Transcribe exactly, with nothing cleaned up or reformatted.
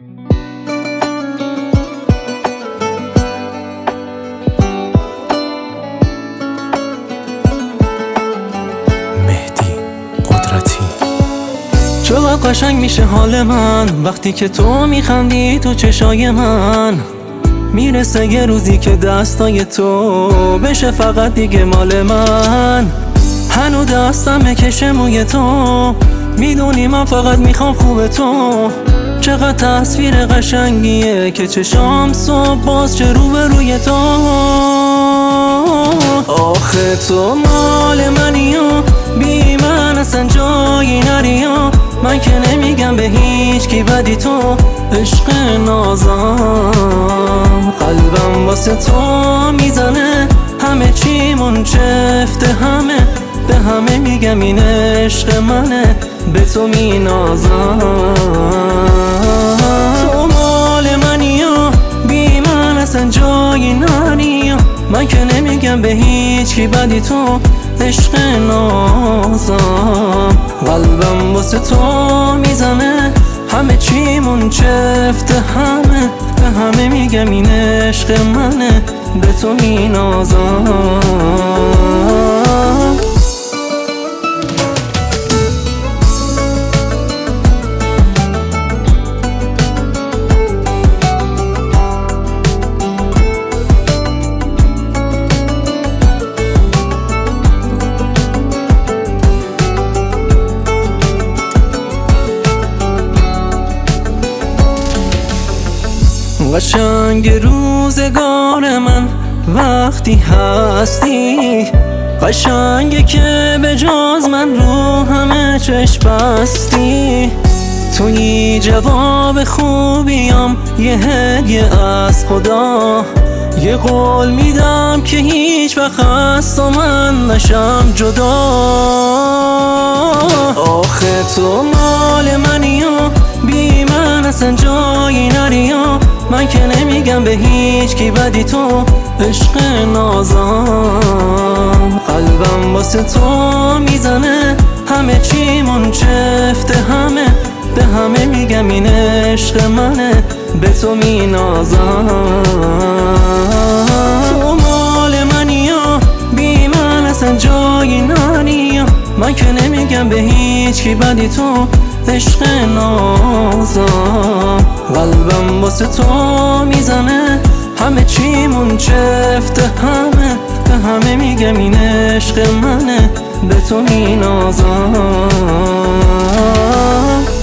چقدر قشنگ میشه حال من وقتی که تو میخندی تو چشای من. میرسه یه روزی که دستای تو بشه فقط دیگه مال من. هنو دستم بکشه موی تو، میدونی من فقط میخوام خوب تو. چقدر تصویر قشنگیه که چشام صبح باز چه رو به روی تو. آخه تو مال منی و بی من اصلا جایی نری و من که نمیگم به هیچ کی بدی تو. عشق نازم قلبم واسه تو میزنه، همه چیمون چفته، همه به همه میگم این عشق منه، به تو مینازم. تو مال منی و بی من اصلا جایی نری و من که نمیگم به هیچ کی بدی تو. عشق نازم قلبم واسه تو میزنه، همه چیمون چفته، همه به همه میگم این عشق منه، به تو مینازم. قشنگ روزگار من وقتی هستی، قشنگه که به جز من رو همه چشم بستی. توی جواب خوبیم یه هدیه از خدا، یه قول میدم که هیچ وقت از تو من نشم جدا. آخه تو مال منی و بی من اصلا جایی نری و من که نمیگم به هیچ کی بدی تو. عشق نازم قلبم واسه تو میزنه، همه چیمون چفته، همه به همه میگم این عشق منه، به تو مینازم. تو مال منی و بی من اصلا جایی نری و من که نمیگم به هیچ کی بدی تو. عشق نازم قلبم واسه تو میزنه، همه چیمون چفته، همه به همه میگم این عشق منه، به تو مینازم.